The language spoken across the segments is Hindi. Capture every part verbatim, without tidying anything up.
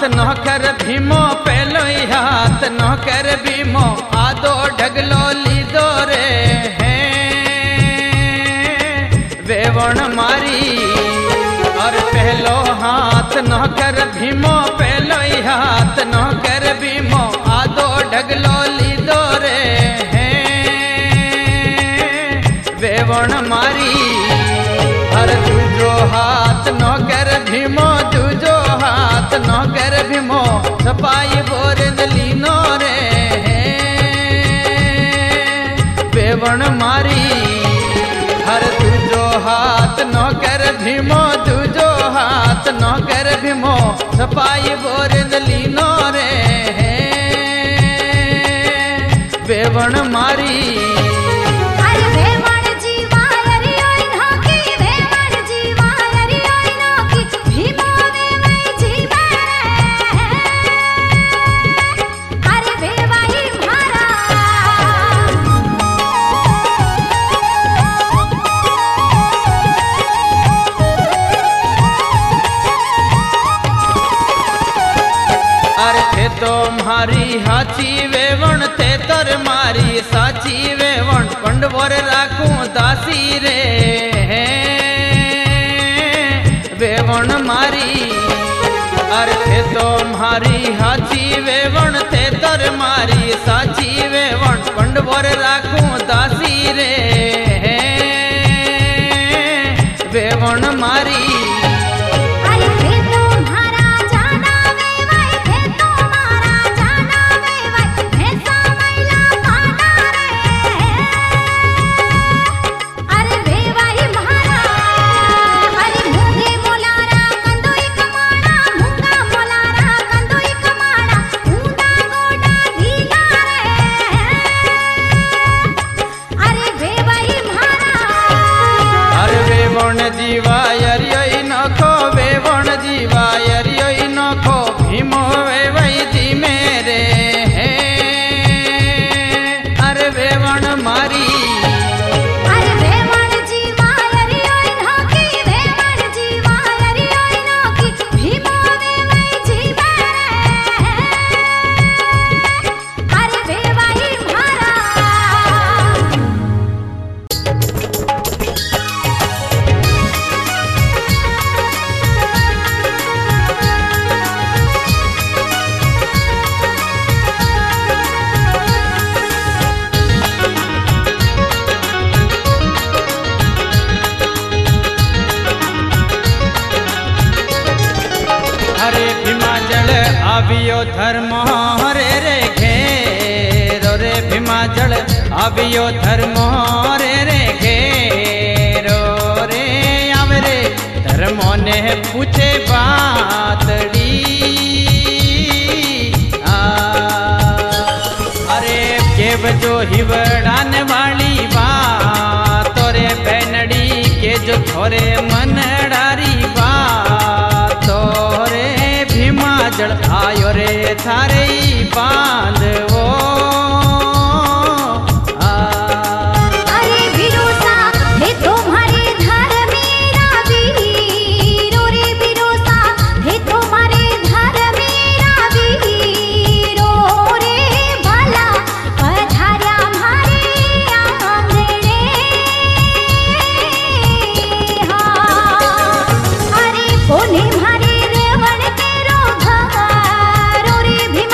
नौकर भीमो पहलो ही हाथ नौकर भीमो आदो ढगलो लीधो रे है वेवण मारी। और पहलो हाथ नौकर भीमो पहलो ही हाथ नौकर भीमो आदो ढगलो लीधो रे है वेवण मारी। हर दूजो हाथ नौकर भीमो दूजो हाथ नौकर भीमो छपाई बोरन लीनो रे वेवण मारी। हर दूजो हाथ नौकर भीमो दूजो हाथ नौकर भीमो छपाई बोरन लीनो रे वेवण मारी। मारी हाची वेवण ते तर मारी साची वेवण पंडवर राखूं दासी रे वेवण मारी। अर्थे तो मारी हाची वेवण ते तर मारी साची वेवण पंडवर राखूं दासी रे वेवण मारी। आवियो धर्म रे रे घेरो रे भीमाचल आवियो धर्म रे रे घेरो रे आवे रे धर्मो ने पूछे बातड़ी आ अरे केव जो हिवड़ाने वाली बात रे बैनड़ी के जो थोरे मनडारी बात रे जल आयो रे थारे बांधवो भीमा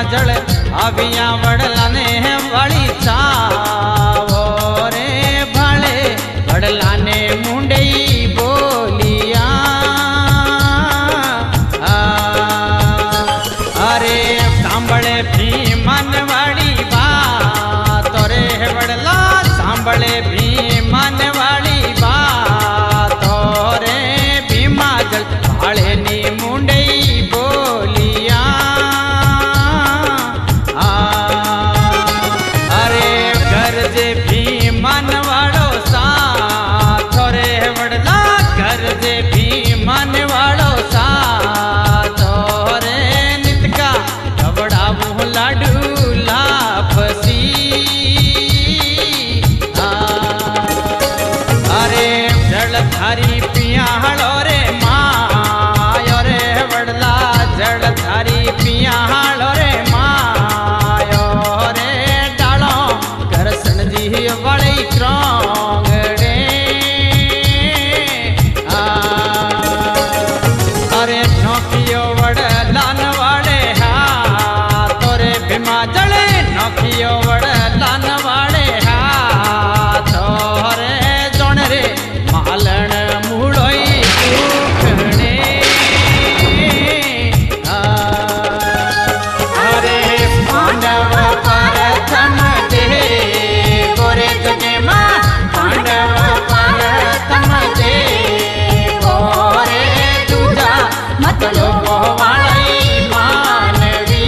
जल अभिया वड़ला ने वाली चावो रे भाले वड़ला ने मुंडई बोलिया अरे सांभळे भीमन वाली बात रे वड़ला सांभळे भीमन वाली बात रे भीमा जल भाले नी मुंडई बोलिया अरे गरजे भीमन वाड़ो साथ रे वड़ला गरजे भीमन वाड़ो साथ रे नितका कवड़ावू लाडू लाफसी अरे जलधारी पियाहड़ो रे मायो रे वड़ला जलधारी पियाहड़ो रे मायो रे डालो करसन जी वड़ी क्रोंगड़े अरे नौकियो वड़लान वाड़े हाथ रे भीमा जले नौकियो वड़लान वाड़े हाथ रे जोण रे मालन मुड़ोई दुखने अरे पांडव प्रथम दे गोरे जगे माँ पांडव प्रथम दे गोरे दूजा मतलब वाली मानवी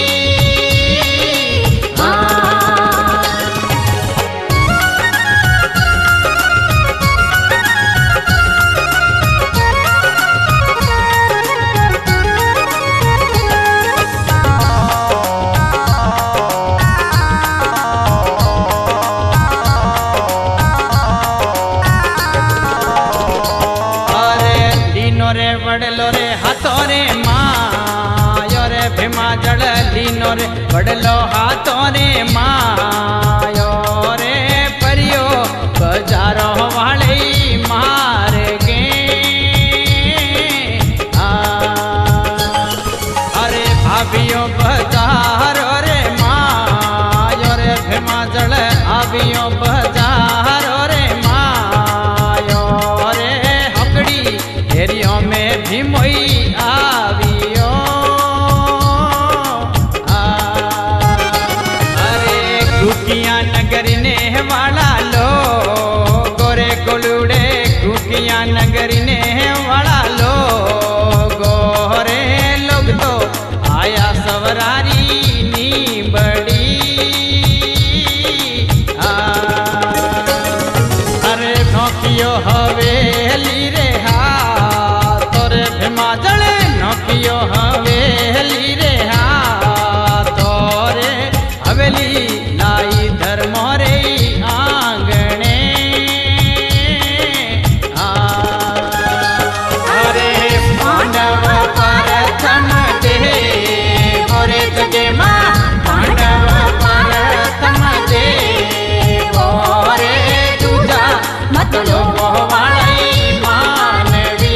रे वड़लो रे हाथो रे मायो रे भीमा जल लीनो रे वड़लो हाथो रे मायो रे परियो बजारो वाले मार गे अरे भाभियो बजारो रे मायो रे भीमा जल आवियो बजारो रे मायो रे हकड़ी हेरियो में भीमोई आवियो अरे गुकिया नगर ने वाला लो गोरे गोलुड़े गुकिया नगर ने वाला लो गोरे लोग तो आया सवरारी नी बड़ी अरे नौकियो हवेली रे भीमा जले नौकियो हवेली रे हाथ रे हवेली लाई धर्मो रे आंगणे अरे पांडव प्रथम दे गोरे जगे माँ पांडव प्रथम दे गोरे दूजा मतलब वाली मानवी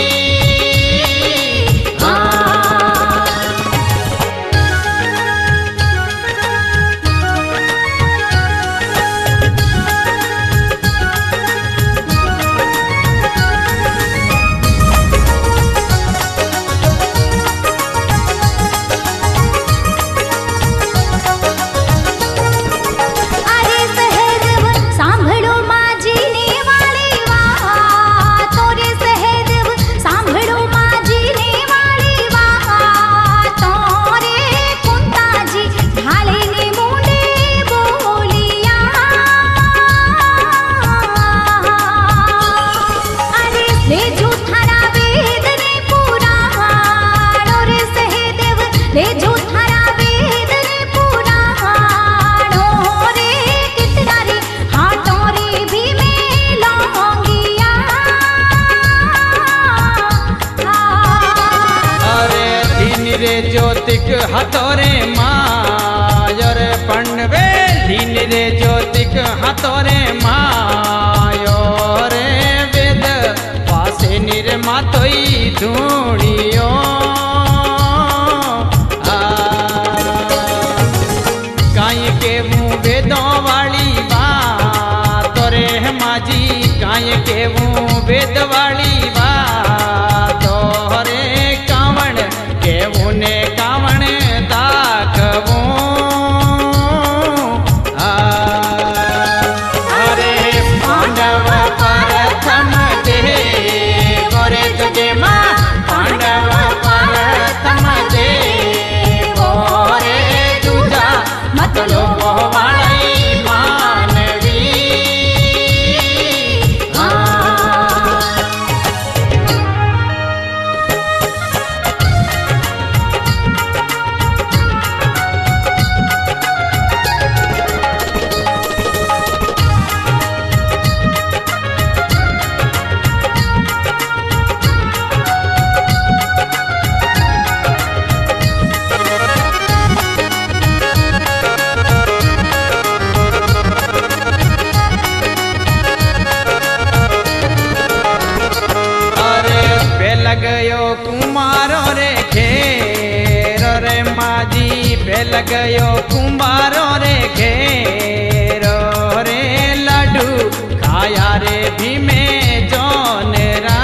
ज्योतिक हथोरे मायर पंडवे लीन रे ज्योतिक हथोरे मायो रे वेद पासे निर्मा तोई धूणियो काई केवूं वेदों वाली बात रे माजी काई केवूं वेद वाली बात रे कावण केवूं ने कावण दाखवूं अरे पांडव प्रथम दे गोरे तुझे माँ पांडव प्रथम दे गोरे तुझा मतलब वाली मानवी गयो कुमारो रे घेर रे माजी बेल गयो कुमारो रे घेर रे लड्डू खाया रे भीमे जोनरा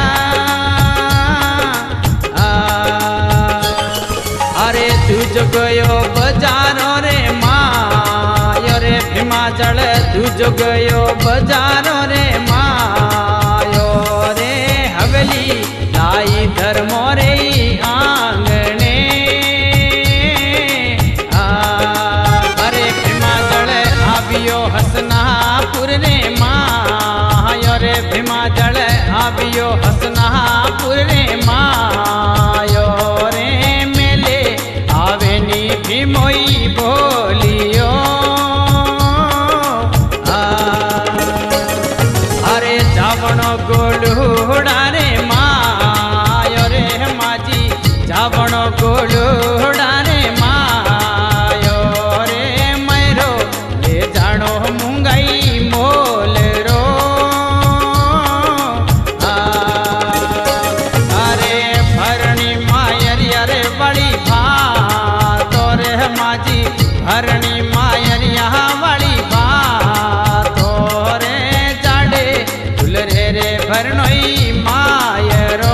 अरे तुझ गयो बजारो रे मायो रे भीमा जल तुझ गयो बजारो रे मायो रे हवेली लाई धर्मो रे आंगणे अरे भीमा जल आवियो हसनापुर रे मायो रे भीमा जल आवियो हसनापुर रे मायो रे मेले आवेनी भीमोई बोलियो अरे जावणो गोलूड़ा रे जावण गोलूड़ा रे मायो रे मैरो ले जानो मुंगाई मोल रो अरे भरणी मायरिया रे बड़ी बात रे माजी भरणी मायरिया बड़ी बात रे जाडे दुलरे रे भरणोई मायरो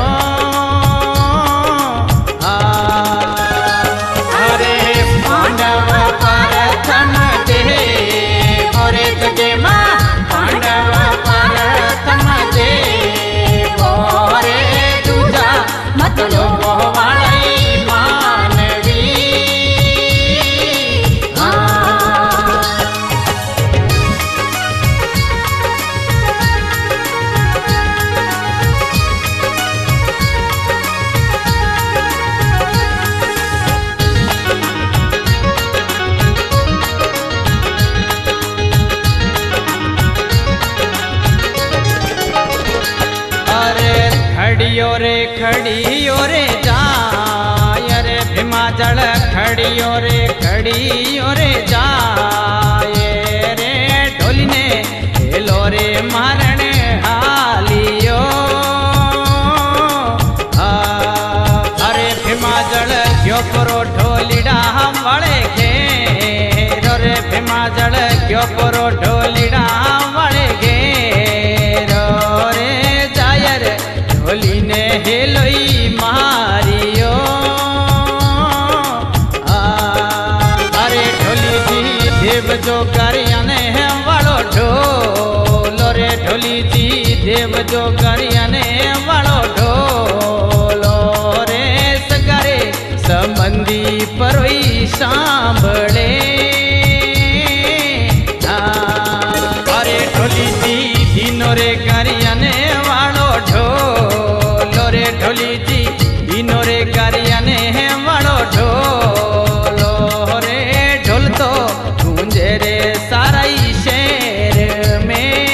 खड़ियो रे खड़ियो रे जाय रे भीमा जल खड़ियो रे खड़ियो रे जाय रे ढोली ने हेलो रे मारण हालियो अरे भीमा जल क्यों परो ढोलीड़ा वाले घेर रे भीमा जल क्यों परो ढोलीड़ा वाले घेर रे जाय रे ढोली ने हेलोई मारियो अरे ढोली जी देव जो करियाने है वालो ढोलो रे ढोली जी देव जो करियाने वालो ढोलो रे सगारे संबंधी परोई सांभळे अरे ढोली जी दिनो रे करियाने वालो ढोलो रे ढोली जी दिनो रे करियाने वालो ढोलो रे ढोल तो गूंजे रे सारा ही शहर में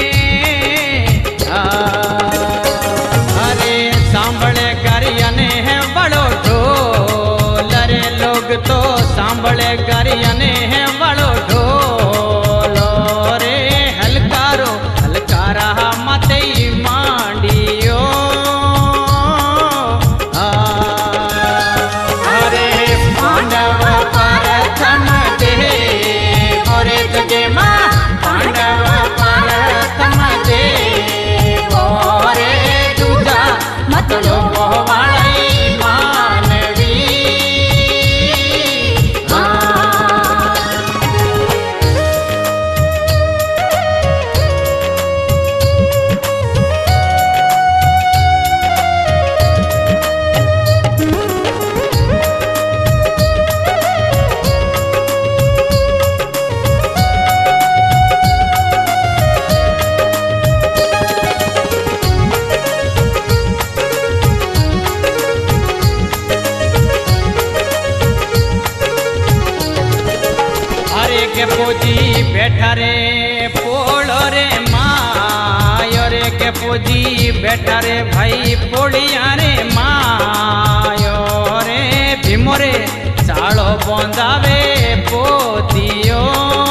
अरे सांभळे करियाने वालो ढोल रे लोग तो सांभळे करियाने वालो ढोलो रे हलकारो हलकारा माते मांडियो अरे पांडव प्रथम दे के पोजी बैठा रे पोड़ो रे मायो रे के पोजी बैठा रे भाई पोड़िया रे मायो रे भीमो रे चालो बंधावे पोतियो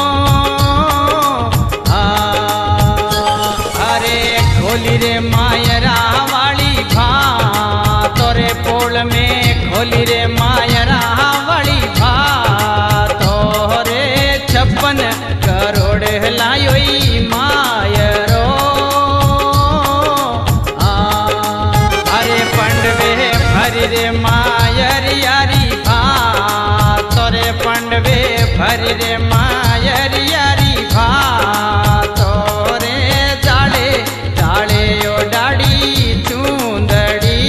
अरे खोली रे मायरा वाली भात रे पोल में खोली रे मायरा वाली भात रे छप्पन करोड़ लायो मायरो अरे पंडवे भरी रे मायर यारी भात रे पंडवे भरी रे मायर यारी भात रे जाले जाले ओ डाड़ी चूंदड़ी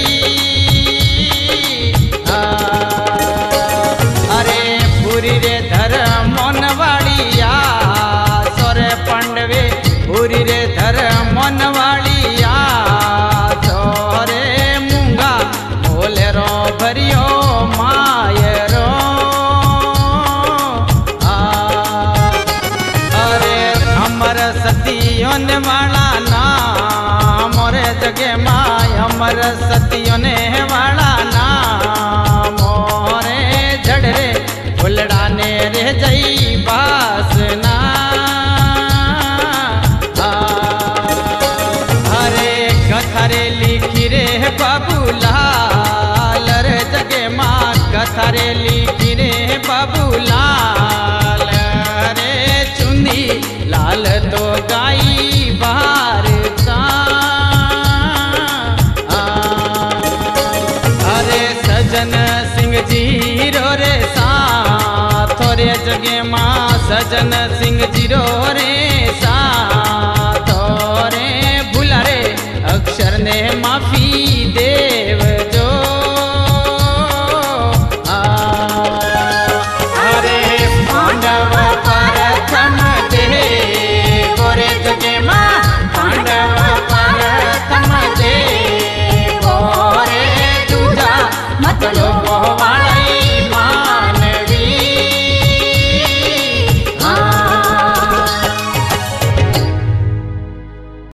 अरे पूरी रे धर मन वालिया सोरे पंडवे पूरी रे धर मन वालिया सोरे मूंगा बोले रो भरियो मायरो अरे हमर सतियों वाला नाम मोरे जगे माय हमर सतियों वाला नाम मोरे झड़रे फुलड़ा ने रे जई बासना अरे कथारे लिखी रे बाबूलाल रे जगे माँ कथारे लिखी रे बाबूलाल रे चुंदी लाल तो गाई बाहर का अरे सजन सिंह जी रो रे सा थोरे जगे माँ सजन सिंह जी रो रे